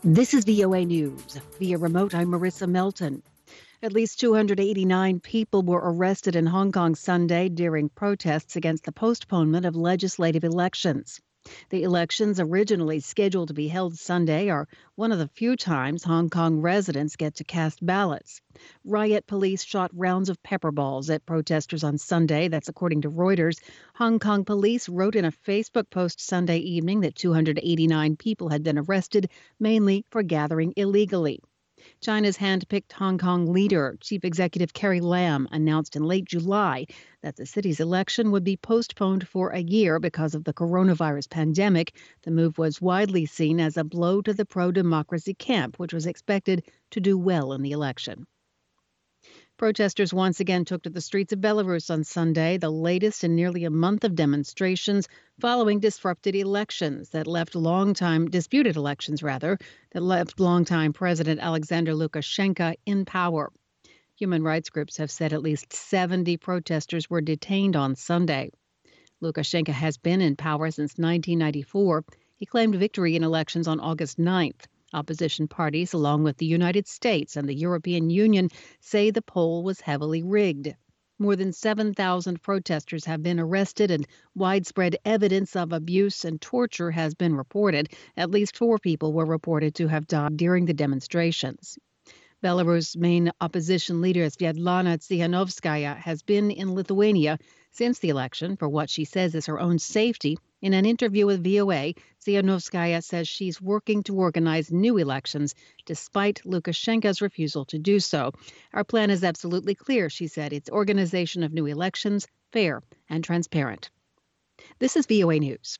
This is VOA News. Via remote, I'm Marissa Melton. At least 289 people were arrested in Hong Kong Sunday during protests against the postponement of legislative elections. The elections, originally scheduled to be held Sunday, are one of the few times Hong Kong residents get to cast ballots. Riot police shot rounds of pepper balls at protesters on Sunday. That's according to Reuters. Hong Kong police wrote in a Facebook post Sunday evening that 289 people had been arrested, mainly for gathering illegally. China's hand-picked Hong Kong leader, Chief Executive Carrie Lam, announced in late July that the city's election would be postponed for a year because of the coronavirus pandemic. The move was widely seen as a blow to the pro-democracy camp, which was expected to do well in the election. Protesters once again took to the streets of Belarus on Sunday, the latest in nearly a month of demonstrations following disrupted elections that left disputed elections that left longtime President Alexander Lukashenko in power. Human rights groups have said at least 70 protesters were detained on Sunday. Lukashenko has been in power since 1994. He claimed victory in elections on August 9th. Opposition parties, along with the United States and the European Union, say the poll was heavily rigged. More than 7,000 protesters have been arrested and widespread evidence of abuse and torture has been reported. At least 4 people were reported to have died during the demonstrations. Belarus' main opposition leader, Sviatlana Tsikhanouskaya, has been in Lithuania since the election for what she says is her own safety. In an interview with VOA, Tsikhanouskaya says she's working to organize new elections despite Lukashenko's refusal to do so. Our plan is absolutely clear, she said. It's organization of new elections, fair and transparent. This is VOA News.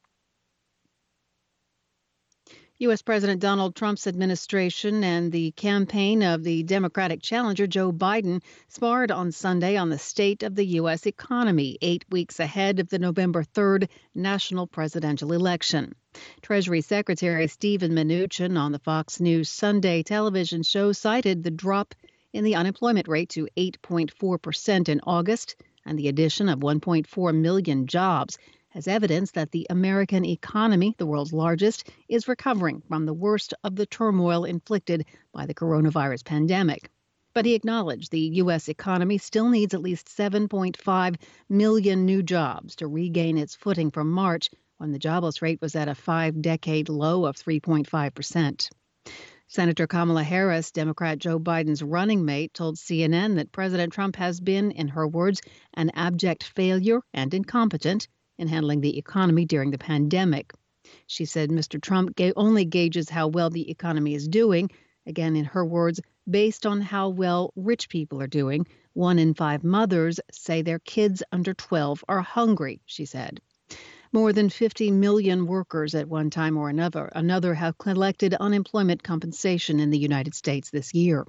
U.S. President Donald Trump's administration and the campaign of the Democratic challenger Joe Biden sparred on Sunday on the state of the U.S. economy, 8 weeks ahead of the November 3rd national presidential election. Treasury Secretary Steven Mnuchin on the Fox News Sunday television show cited the drop in the unemployment rate to 8.4% in August and the addition of 1.4 million jobs as evidence that the American economy, the world's largest, is recovering from the worst of the turmoil inflicted by the coronavirus pandemic. But he acknowledged the U.S. economy still needs at least 7.5 million new jobs to regain its footing from March, when the jobless rate was at a 5-decade low of 3.5%. Senator Kamala Harris, Democrat Joe Biden's running mate, told CNN that President Trump has been, in her words, an abject failure and incompetent in handling the economy during the pandemic. She said Mr. Trump only gauges how well the economy is doing, again in her words, based on how well rich people are doing. 1 in 5 mothers say their kids under 12 are hungry, she said. More than 50 million workers at one time or another have collected unemployment compensation in the United States this year.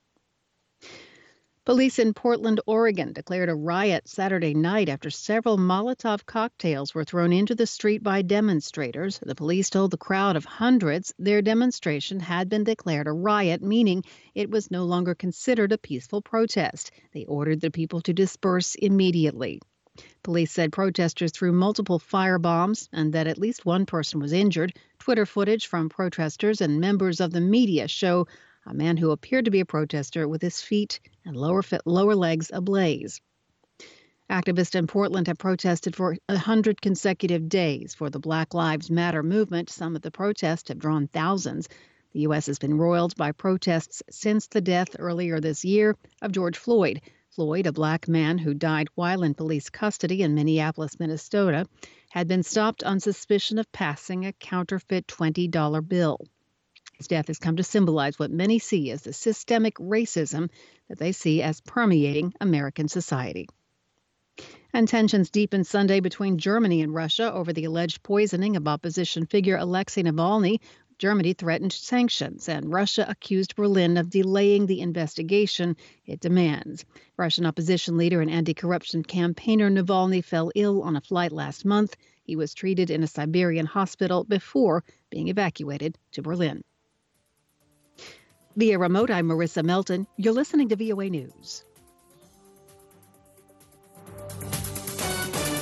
Police in Portland, Oregon, declared a riot Saturday night after several Molotov cocktails were thrown into the street by demonstrators. The police told the crowd of hundreds their demonstration had been declared a riot, meaning it was no longer considered a peaceful protest. They ordered the people to disperse immediately. Police said protesters threw multiple firebombs and that at least one person was injured. Twitter footage from protesters and members of the media show a man who appeared to be a protester with his feet and lower legs ablaze. Activists in Portland have protested for 100 consecutive days for the Black Lives Matter movement. Some of the protests have drawn thousands. The U.S. has been roiled by protests since the death earlier this year of George Floyd. Floyd, a black man who died while in police custody in Minneapolis, Minnesota, had been stopped on suspicion of passing a counterfeit $20 bill. His death has come to symbolize what many see as the systemic racism that they see as permeating American society. And tensions deepened Sunday between Germany and Russia over the alleged poisoning of opposition figure Alexei Navalny. Germany threatened sanctions, and Russia accused Berlin of delaying the investigation it demands. Russian opposition leader and anti-corruption campaigner Navalny fell ill on a flight last month. He was treated in a Siberian hospital before being evacuated to Berlin. Via remote, I'm Marissa Melton. You're listening to VOA News.